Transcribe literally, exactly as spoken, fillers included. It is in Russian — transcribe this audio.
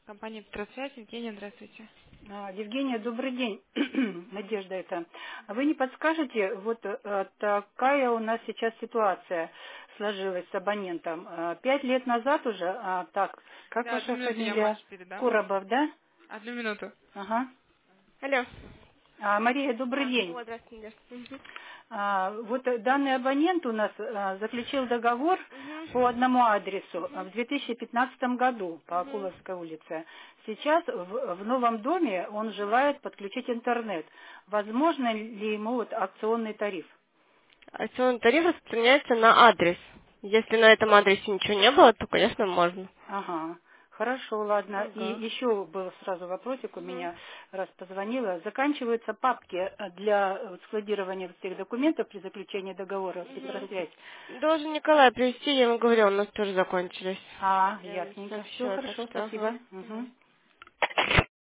Компания «Петросвязь». Евгения, здравствуйте. А, Евгения, добрый день. Надежда это. А Вы не подскажете, вот э, такая у нас сейчас ситуация сложилась с абонентом. А, Пять лет назад уже, а, так, как Да, одну ваша минуту я, Маш, фамилия? передам. Коробов, да? Одну минуту. Ага. Алло. А, Мария, добрый А, день. вот, здравствуйте. Мгм. А, Вот э, данный абонент у нас а, заключил договор по Мгм. одному адресу а, Мгм. в две тысячи пятнадцатом году по Мгм. Акуловской улице. Сейчас в, в новом доме он желает подключить интернет. Возможно ли ему вот акционный тариф? Акционный тариф распространяется на адрес. Если на этом адресе ничего не было, то, конечно, можно. Ага. Хорошо, ладно. И Ага. еще был сразу вопросик у Мгм. меня, раз позвонила. Заканчиваются папки э, для э, складирования всех документов при заключении договора в Мгм. Петросвязь. Должен Николай привезти, я ему говорю, у нас тоже закончились. А, Я ему ясненько. Все сообщу, так хорошо, что, спасибо. ага. Мгм. Мгм.